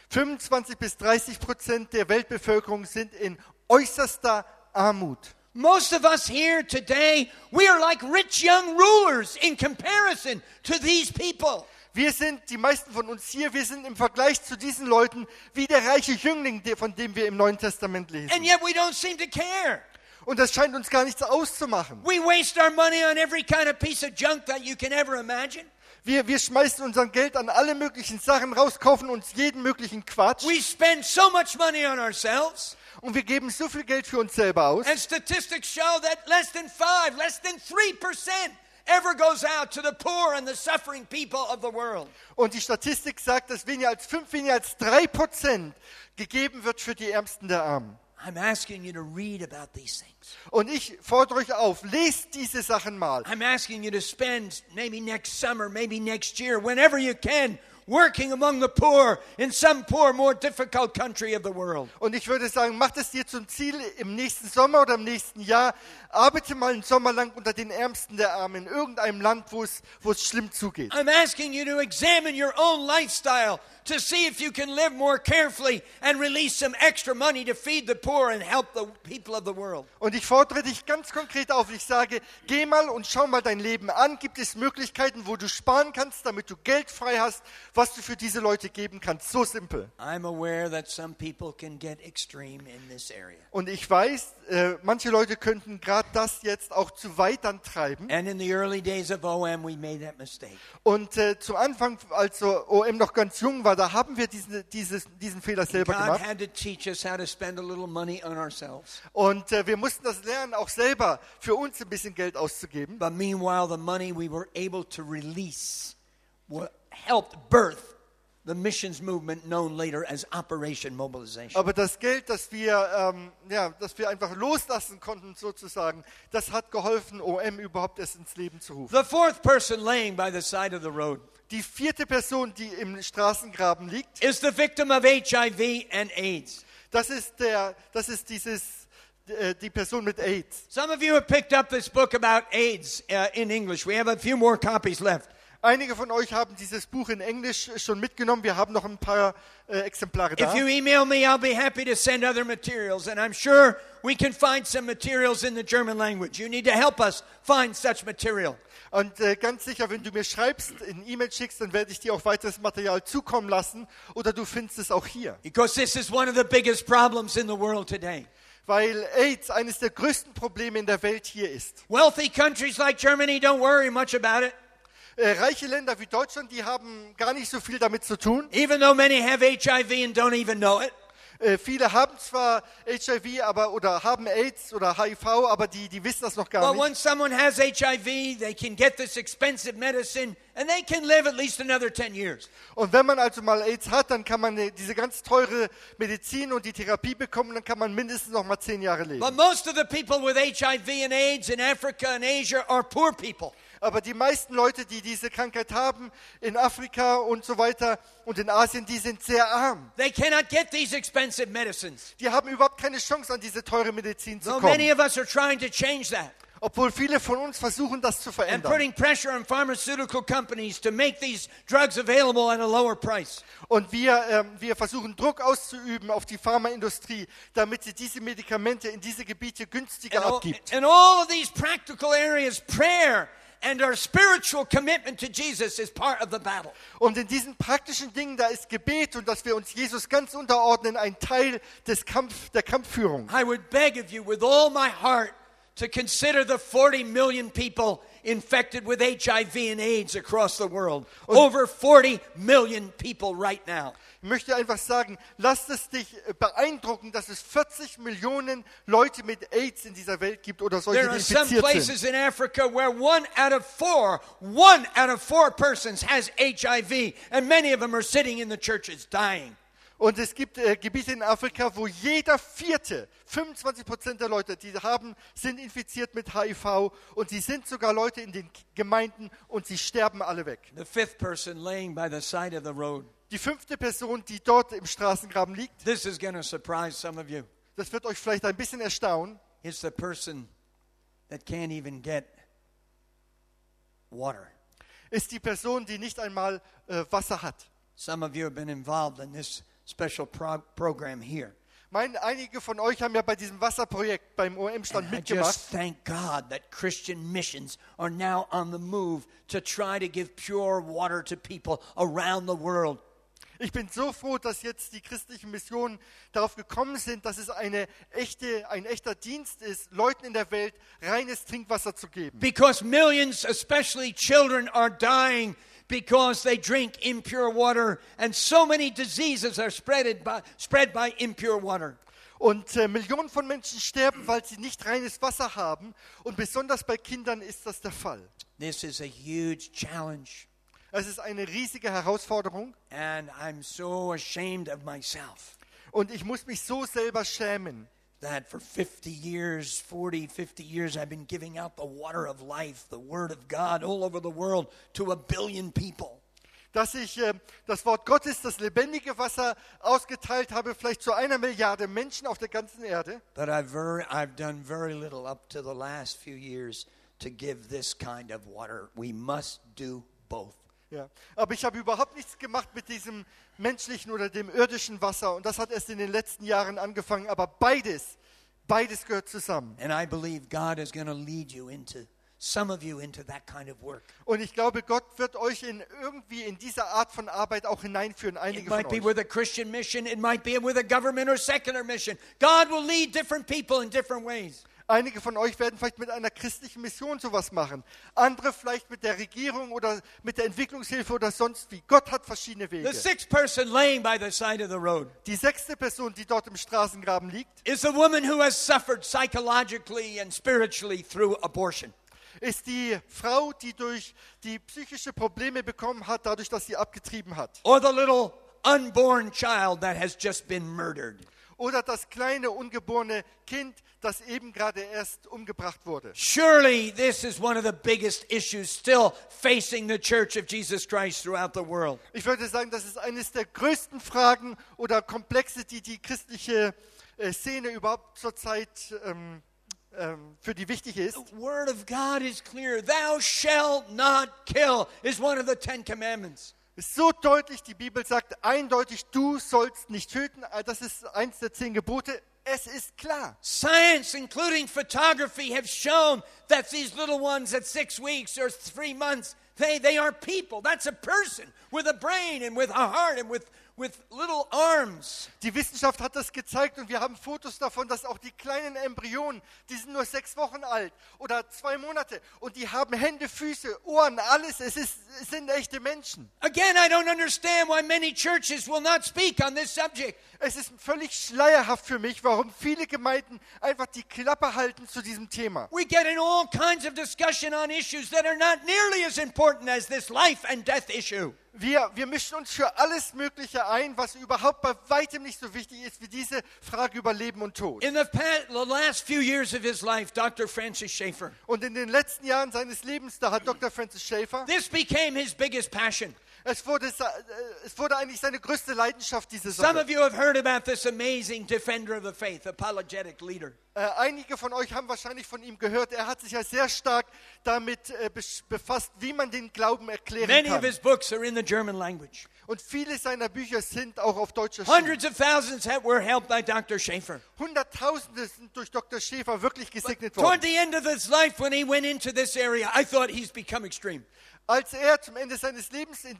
25-30% der Weltbevölkerung sind in äußerster Armut. Most of us here today, we are like rich young rulers in comparison to these people. Die meisten von uns hier, wir sind im Vergleich zu diesen Leuten wie der reiche Jüngling, von dem wir im Neuen Testament lesen. And yet we don't seem to care. Und das scheint uns gar nichts auszumachen. We waste our money on every kind of piece of junk that you can ever imagine. Wir schmeißen unser Geld an alle möglichen Sachen raus, kaufen uns jeden möglichen Quatsch. We spend so much money on ourselves. Und wir geben so viel Geld für uns selber aus. And statistics show that less than 3% ever goes out to the poor and the suffering people of the world. Und die Statistik sagt, dass weniger als 3% gegeben wird für die Ärmsten der Armen. I'm asking you to read about these things. Und ich fordere euch auf, lest diese Sachen mal. I'm asking you to spend maybe next summer, maybe next year, whenever you can, working among the poor in some poor, more difficult country of the world. Und ich würde sagen, macht es dir zum Ziel, im nächsten Sommer oder im nächsten Jahr, arbeite mal einen Sommer lang unter den Ärmsten der Armen in irgendeinem Land, wo es schlimm zugeht. I'm asking you to examine your own lifestyle to see if you can live more carefully and release some extra money to feed the poor and help the people of the world. Und ich fordere dich ganz konkret auf. Ich sage, geh mal und schau mal dein Leben an. Gibt es Möglichkeiten, wo du sparen kannst, damit du Geld frei hast, was du für diese Leute geben kannst? So simpel. I'm aware that some people can get extreme in this area. Und ich weiß, manche Leute könnten gerade das jetzt auch zu weit dann treiben. And in the early days of OM, we made that mistake. Und zu Anfang, als OM noch ganz jung war, da haben wir diesen Fehler selber God gemacht. had to teach us how to spend a little money on ourselves. Und wir mussten das lernen, auch selber für uns ein bisschen Geld auszugeben. But meanwhile, the money we were able to release helped birth the missions movement known later as Operation Mobilization. Aber das Geld, das wir einfach loslassen konnten sozusagen, das hat geholfen, OM überhaupt erst ins Leben zu rufen. The fourth person laying by the side of the road Die vierte Person, die im Straßengraben liegt, is the victim of HIV and AIDS. das ist die Person mit AIDS. Some of you have picked up this book about AIDS in English. We have a few more copies left. Einige von euch haben dieses Buch in Englisch schon mitgenommen. Wir haben noch ein paar Exemplare da. If you email me, I'll be happy to send other materials. And I'm sure we can find some materials in the German language. You need to help us find such material. Und ganz sicher, wenn du mir schreibst, in E-Mail schickst, dann werde ich dir auch weiteres Material zukommen lassen. Oder du findest es auch hier. Because this is one of the biggest problems in the world today. Weil AIDS eines der größten Probleme in der Welt hier ist. Wealthy countries like Germany don't worry much about it. Reiche Länder wie Deutschland, die haben gar nicht so viel damit zu tun. Even though many have HIV and don't even know it. Viele haben zwar HIV oder haben AIDS oder HIV, aber die wissen das noch gar But nicht. when someone has HIV, they can get this expensive medicine and they can live at least another 10 years. Und wenn man also mal AIDS hat, dann kann man diese ganz teure Medizin und die Therapie bekommen, dann kann man mindestens noch mal 10 Jahre leben. But most of the people with HIV and AIDS in Africa and Asia are poor people. Aber die meisten Leute, die diese Krankheit haben, in Afrika und so weiter und in Asien, die sind sehr arm. They cannot get these expensive medicines. Die haben überhaupt keine Chance, an diese teure Medizin zu Though many kommen. of us are trying to change that Obwohl viele von uns versuchen, das zu and verändern. putting pressure on pharmaceutical companies to make these drugs available at a lower price. Und wir versuchen, Druck auszuüben auf die Pharmaindustrie, damit sie diese Medikamente in diese Gebiete günstiger abgibt. In all of these practical areas, prayer and our spiritual commitment to Jesus is part of the battle. Und in diesen praktischen Dingen, da ist Gebet und dass wir uns Jesus ganz unterordnen, ein Teil der Kampfführung. I would beg of you with all my heart to consider the 40 million people infected with HIV and AIDS across the world. Over 40 million people right now. Ich möchte einfach sagen, lasst es dich beeindrucken, dass es 40 Millionen Leute mit AIDS in dieser Welt gibt oder solche, There die are some infiziert places sind. in Africa where one out of four persons has HIV, and many of them are sitting in the churches dying. Und es gibt Gebiete in Afrika, wo jeder Vierte, 25% der Leute, sind infiziert mit HIV und sie sind sogar Leute in den Gemeinden und sie sterben alle weg. The fifth person laying by the side of the road. Die fünfte Person, die dort im Straßengraben liegt, This is going to surprise some of you. das wird euch vielleicht ein bisschen erstaunen, It's the person that can't even get water. ist die Person, die nicht einmal Wasser hat. Some of you have been involved in this special program here. Einige von euch haben ja bei diesem Wasserprojekt beim OM-Stand And I mitgemacht. just thank God that Christian missions are now on the move to try to give pure water to people around the world. Ich bin so froh, dass jetzt die christlichen Missionen darauf gekommen sind, dass es ein echter Dienst ist, Leuten in der Welt reines Trinkwasser zu geben. Because millions, especially children, are dying because they drink impure water, and so many diseases are spread by impure water. Und Millionen von Menschen sterben, weil sie nicht reines Wasser haben. Und besonders bei Kindern ist das der Fall. This is a huge challenge. Es ist eine riesige Herausforderung. And I'm so ashamed of myself Und ich muss mich so selber schämen, that for 50 years, 50 years, I've been giving out the water of life, the Word of God, all over the world to 1 billion people. dass ich das Wort Gottes, das lebendige Wasser, ausgeteilt habe, vielleicht zu 1 Milliarde Menschen auf der ganzen Erde. But I've done very little up to the last few years to give this kind of water. We must do both. Ja. Aber ich habe überhaupt nichts gemacht mit diesem menschlichen oder dem irdischen Wasser. Und das hat erst in den letzten Jahren angefangen. Aber beides gehört zusammen. And I believe God is going to lead you some of you into that kind of work. Und ich glaube, Gott wird euch irgendwie in dieser Art von Arbeit auch hineinführen, It einige von might be euch. with a Christian mission, it might be with a government or secular mission. God will lead different people in different ways. Einige von euch werden vielleicht mit einer christlichen Mission sowas machen. Andere vielleicht mit der Regierung oder mit der Entwicklungshilfe oder sonst wie. Gott hat verschiedene Wege. The 6th person laying by the side of the road Die 6. Person, die dort im Straßengraben liegt, is a woman who has suffered psychologically and spiritually through abortion. ist die Frau, die durch die psychische Probleme bekommen hat, dadurch, dass sie abgetrieben hat. Or the little unborn child that has just been murdered. Oder das kleine, ungeborene Kind, das eben gerade erst umgebracht wurde. Surely this is one of the biggest issues still facing the Church of Jesus Christ throughout the world. Ich würde sagen, das ist eines der größten Fragen oder Komplexe, die die christliche Szene überhaupt zurzeit für die wichtig ist. The word of God is clear. Thou shalt not kill is one of the 10 commandments. Ist so deutlich, die Bibel sagt eindeutig, du sollst nicht töten. Das ist eins der 10 Gebote. Es ist klar. Science, including photography, have shown that these little ones at 6 weeks or 3 months, they are people. That's a person with a brain and with a heart and with little arms. Die Wissenschaft hat das gezeigt und wir haben Fotos davon, dass auch die kleinen Embryonen, die sind nur 6 Wochen alt oder 2 Monate und die haben Hände, Füße, Ohren, alles. Es sind echte Menschen. Again, I don't understand why many churches will not speak on this subject. Es ist völlig schleierhaft für mich, warum viele Gemeinden einfach die Klappe halten zu diesem Thema. We get in all kinds of discussion on issues that are not nearly as important as this life and death issue. Wir mischen uns für alles Mögliche ein, was überhaupt bei weitem nicht so wichtig ist wie diese Frage über Leben und Tod. In the last few years of his life, Dr. Francis Schaeffer, Und in den letzten Jahren seines Lebens, da hat Dr. Francis Schaeffer, this became his biggest passion. es wurde eigentlich seine größte Leidenschaft, diese Some Sache. of you have heard about this amazing defender of the faith, apologetic leader. Einige von euch haben wahrscheinlich von ihm gehört, er hat sich ja sehr stark damit befasst, wie man den Glauben erklären Many of kann. his books are in the German language. Und viele seiner Bücher sind auch auf Deutsch erschienen. Hundreds of thousands were helped by Dr. Schaeffer. Hunderttausende sind durch Dr. Schäfer wirklich gesegnet Toward worden. the end of his life, when he went into this area, I thought he's become extreme. Als er zum Ende seines Lebens in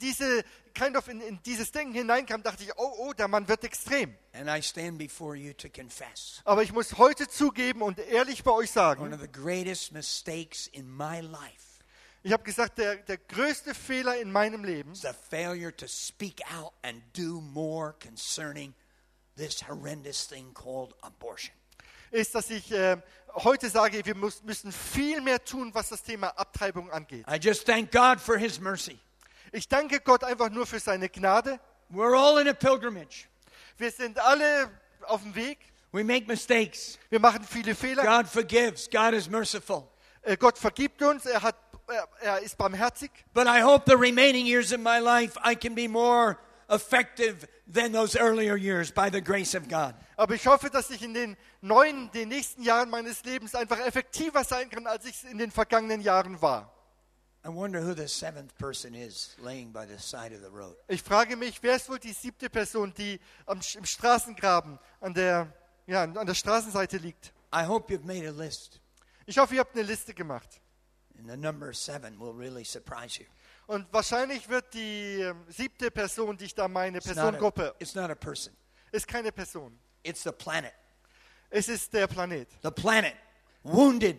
dieses Denken hineinkam, dachte ich, oh, der Mann wird extrem. And I stand before you to confess. Aber ich muss heute zugeben und ehrlich bei euch One sagen, of the greatest mistakes in my life ich habe gesagt, der größte Fehler in meinem Leben is the failure to speak out and do more concerning this horrendous thing called abortion. ist, dass ich heute sage, wir müssen viel mehr tun, was das Thema Abtreibung angeht. I just thank God for his mercy. Ich danke Gott einfach nur für seine Gnade. We're all in a pilgrimage. Wir sind alle auf dem Weg. We make mistakes. Wir machen viele Fehler. God forgives. God is merciful. Gott vergibt uns. Er ist barmherzig. But I hope the remaining years of my life I can be more effective than those earlier years by the grace of God. Aber ich hoffe, dass ich in den nächsten Jahren meines Lebens einfach effektiver sein kann, als ich es in den vergangenen Jahren war. I wonder who the 7th person is laying by the side of the road. Ich frage mich, wer ist wohl die 7. Person, die im Straßengraben an der Straßenseite liegt? I hope you've made a list. Ich hoffe, ihr habt eine Liste gemacht. And the number 7 will really surprise you. Und wahrscheinlich wird die 7. Person, die ich da meine, Personengruppe, It's not a person. ist keine Person. It's the planet. Es ist der Planet. The planet, wounded,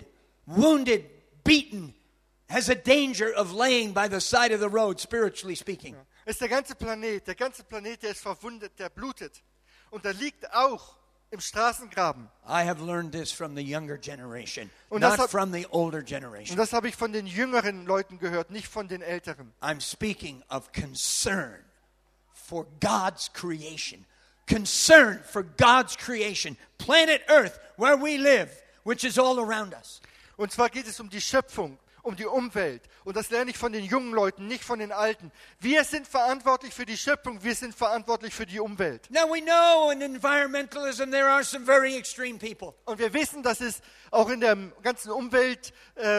beaten, has a danger of laying by the side of the road, spiritually speaking. Es ist der ganze Planet. Der ganze Planet, der ist verwundet, der blutet. Und da liegt auch im Straßengraben. I have learned this from the younger generation, Und das not from the older generation. Und das habe ich von den jüngeren Leuten gehört, nicht von den älteren. I'm speaking of concern for God's creation. Concern for God's creation. Planet Earth, where we live, which is all around us. Und zwar geht es um die Schöpfung, um die Umwelt. Und das lerne ich von den jungen Leuten, nicht von den Alten. Wir sind verantwortlich für die Schöpfung, wir sind verantwortlich für die Umwelt. Now we know in environmentalism there are some very extreme people. Und wir wissen, dass es auch in der ganzen Umfeld,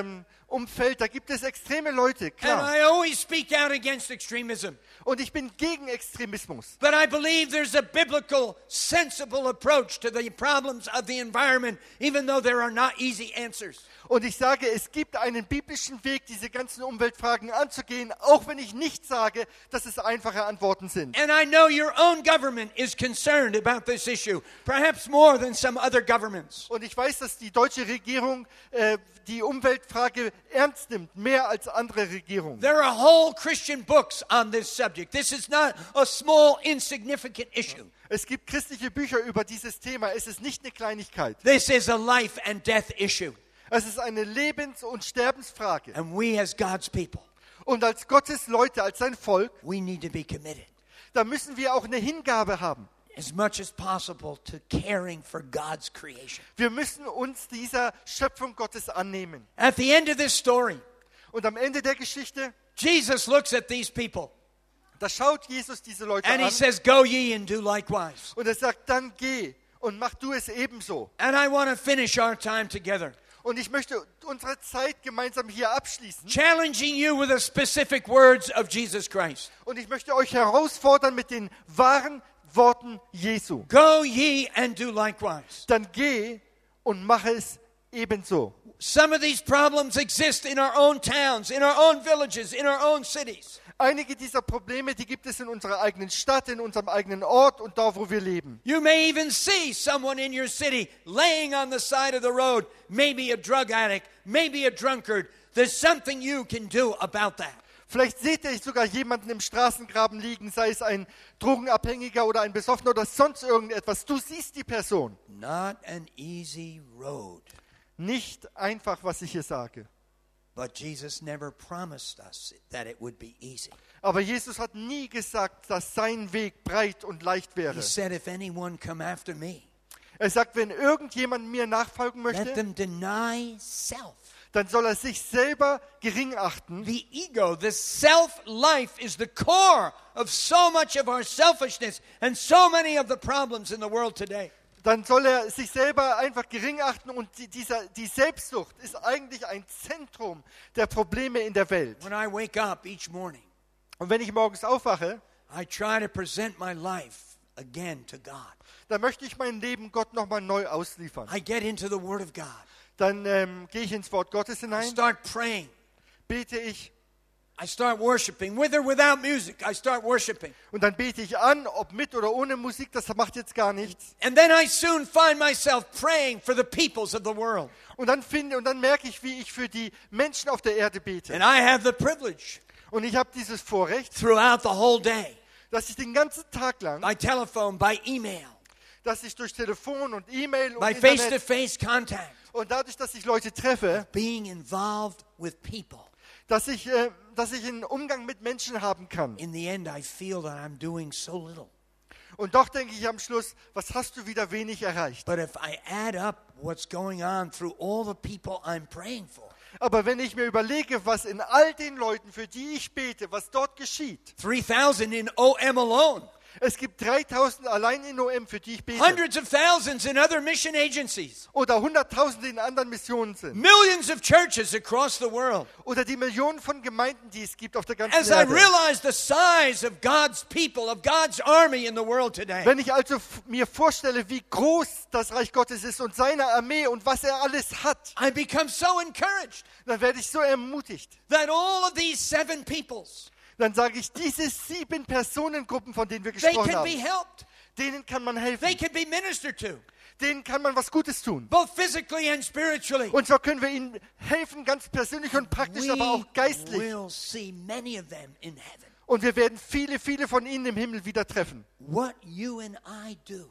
da gibt es extreme Leute, And klar. I always speak out against extremism. Und ich bin gegen Extremismus. But I believe there's a biblical, sensible approach to the problems of the environment, even though there are not easy answers. Und ich sage, es gibt einen biblischen Weg, diese ganzen Umweltfragen anzugehen, auch wenn ich nicht sage, dass es einfache Antworten sind. And I know your own government is concerned about this issue, perhaps more than some other governments. Und ich weiß, dass die deutsche Regierung die Umweltfrage ernst nimmt, mehr als andere Regierungen. There are whole Christian books on this subject. This is not a small, insignificant issue. Es gibt christliche Bücher über dieses Thema. Es ist nicht eine Kleinigkeit. This is a life and death issue. Es ist eine Lebens- und Sterbensfrage. And we as God's people, Und als Gottes Leute, als sein Volk, we need to be committed da müssen wir auch eine Hingabe haben. as much as possible to caring for God's creation. Wir müssen uns dieser Schöpfung Gottes annehmen. At the end of this story, Und am Ende der Geschichte, Jesus looks at these people da schaut Jesus diese Leute and he an says, "Go ye and do likewise." und er sagt, dann geh und mach du es ebenso. And I want to finish our time together, Und ich möchte unsere Zeit gemeinsam hier abschließen. challenging you with the specific words of Jesus Christ. Und ich möchte euch herausfordern mit den wahren Worten Jesu. Go ye and do likewise. Dann geh und mach es ebenso. Some of these problems exist in our own towns, in our own villages, in our own cities. Einige dieser Probleme, die gibt es in unserer eigenen Stadt, in unserem eigenen Ort und da, wo wir leben. You may even see someone in your city laying on the side of the road, maybe a drug addict, maybe a drunkard. There's something you can do about that. Vielleicht seht ihr sogar jemanden im Straßengraben liegen, sei es ein Drogenabhängiger oder ein Besoffener oder sonst irgendetwas. Du siehst die Person. Not an easy road. Nicht einfach, was ich hier sage. But Jesus never promised us that it would be easy. Aber Jesus hat nie gesagt, dass sein Weg breit und leicht wäre. He said, if anyone come after me, Er sagt, wenn irgendjemand mir nachfolgen let möchte, them deny self. dann soll er sich selber gering achten. The ego, the self-life is the core of so much of our selfishness and so many of the problems in the world today. Dann soll er sich selber einfach gering achten und die Selbstsucht ist eigentlich ein Zentrum der Probleme in der Welt. When I wake up each morning, Und wenn ich morgens aufwache, I try to present my life again to God. dann möchte ich mein Leben Gott nochmal neu ausliefern. I get into the Word of God. Dann gehe ich ins Wort Gottes I hinein, start praying. bete ich I start worshiping. With or without music, I start worshiping. und dann bete ich an, ob mit oder ohne Musik, das macht jetzt gar nichts. And then I soon find myself praying for the peoples of the world. Und dann merke ich, wie ich für die Menschen auf der Erde bete. And I have the privilege Und ich habe dieses Vorrecht, throughout the whole day, dass ich den ganzen Tag lang, by telephone, by email, dass ich durch Telefon und E-Mail und by Internet face-to-face contact, und dadurch, dass ich Leute treffe, being involved with people. dass ich einen Umgang mit Menschen haben kann. In the end, I feel that I'm doing so little. Und doch denke ich am Schluss, was hast du wieder wenig erreicht? But if I add up what's going on through all the people I'm praying for, Aber wenn ich mir überlege, was in all den Leuten, für die ich bete, was dort geschieht, 3,000 in OM alone, es gibt 3000 allein in OM, für die ich bete, hundreds of thousands in other mission agencies, oder Hunderttausende in anderen Missionen sind, millions of churches across the world. oder die Millionen von Gemeinden, die es gibt auf der ganzen As I Erde. realize the size of God's people, of God's army in the world today, Wenn ich also mir vorstelle, wie groß das Reich Gottes ist und seine Armee und was er alles hat, I become so encouraged dann werde ich so ermutigt. that all of these 7 peoples, Dann sage ich, diese 7 Personengruppen, von denen wir they gesprochen can be haben, helped. denen kann man They helfen. can be ministered to, Denen kann man was Gutes tun. both physically and spiritually. Und so können wir ihnen helfen, ganz persönlich und praktisch, aber auch We geistlich. will see many of them in heaven. Und wir werden viele, viele von ihnen im Himmel wieder treffen. What you and I do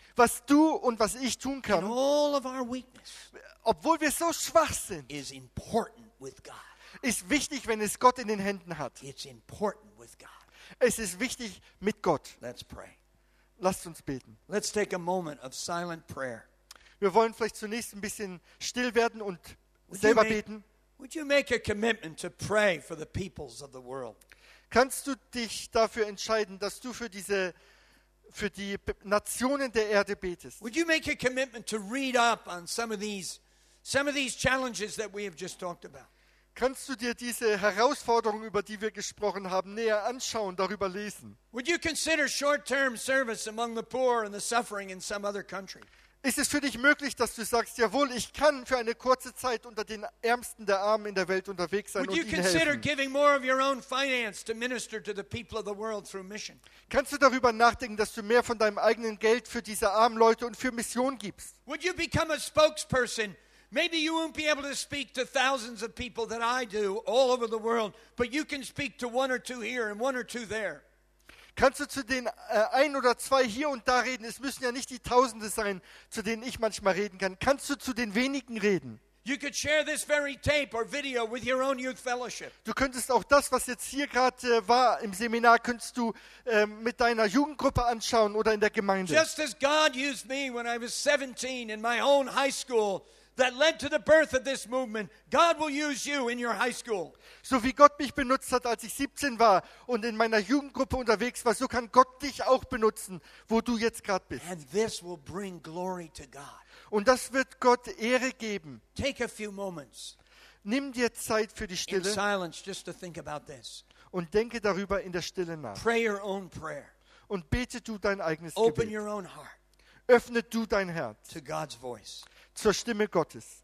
Was du und was ich tun in kann, all of our weakness, obwohl wir so schwach sind, is important with God. ist wichtig, wenn es Gott in den Händen hat. It's important with God. Es ist wichtig mit Gott. Let's pray. Lasst uns beten. Let's take a moment of silent prayer. Wir wollen vielleicht zunächst ein bisschen still werden und Would you selber make- beten. Would you make a commitment to pray for the peoples of the world? Kannst du dich dafür entscheiden, dass du für die Nationen der Erde betest? Would you make a commitment to read up on some of these challenges that we have just talked about? Kannst du dir diese Herausforderungen, über die wir gesprochen haben, näher anschauen, darüber lesen? Would you consider short-term service among the poor and the suffering in some other country? Ist es für dich möglich, dass du sagst, jawohl, ich kann für eine kurze Zeit unter den Ärmsten der Armen in der Welt unterwegs sein Would und you ihnen consider helfen? giving more of your own finance to minister to the people of the world through mission? Kannst du darüber nachdenken, dass du mehr von deinem eigenen Geld für diese armen Leute und für Mission gibst? Would you become a spokesperson? Maybe you won't be able to speak to thousands of people that I do all over the world, but you can speak to one or two here and one or two there. Kannst du zu den ein oder zwei hier und da reden? Es müssen ja nicht die Tausende sein, zu denen ich manchmal reden kann. Kannst du zu den wenigen reden? You could share this very tape or video with your own youth fellowship. Du könntest auch das, was jetzt hier gerade war im Seminar, könntest du mit deiner Jugendgruppe anschauen oder in der Gemeinde. Just as God used me when I was 17 in my own high school that led to the birth of this movement, God will use you in your high school. So wie Gott mich benutzt hat, als ich 17 war und in meiner Jugendgruppe unterwegs war, so kann Gott dich auch benutzen, wo du jetzt gerade bist. And this will bring glory to God. Und das wird Gott Ehre geben. Take a few moments Nimm dir Zeit für die in Stille silence just to think about this. und denke darüber in der Stille nach. Pray your own prayer. Und bete du dein eigenes Open Gebet. your own heart Öffne du dein Herz to God's voice. zur Stimme Gottes.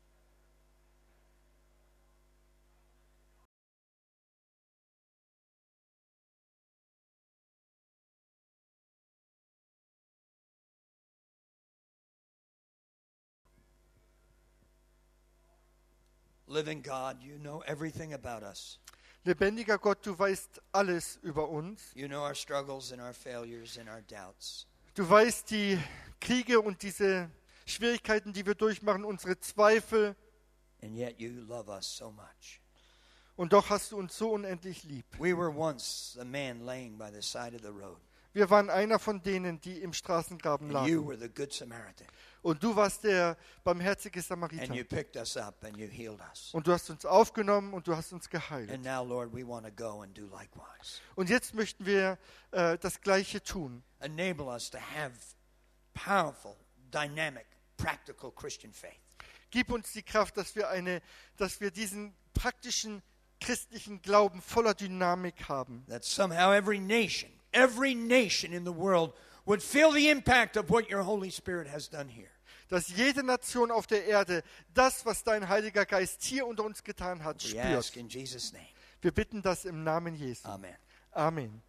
Living God, you know everything about us. Lebendiger Gott, du weißt alles über uns. You know our struggles and our failures and our doubts. Du weißt die Kriege und diese Schwierigkeiten, die wir durchmachen, unsere Zweifel. And yet you love us so much. Und doch hast du uns so unendlich lieb. We were once the man laying by the side of the road. Wir waren einer von denen, die im Straßengraben And you lagen. were the good Samaritan. Und du warst der barmherzige And Samariter. you picked us up and you healed us. Und du hast uns aufgenommen und du hast uns geheilt. And now, Lord, we want to go and do likewise. Und jetzt möchten wir das Gleiche tun. Enable us to have powerful, dynamic, practical Christian faith. Gib uns die Kraft, dass wir diesen praktischen christlichen Glauben voller Dynamik haben. That somehow every nation in the world would feel the impact of what your Holy Spirit has done here. Dass jede Nation auf der Erde das, was dein Heiliger Geist hier unter uns getan hat, We ask spürt. in Jesus' name. Wir bitten das im Namen Jesu. Amen. Amen.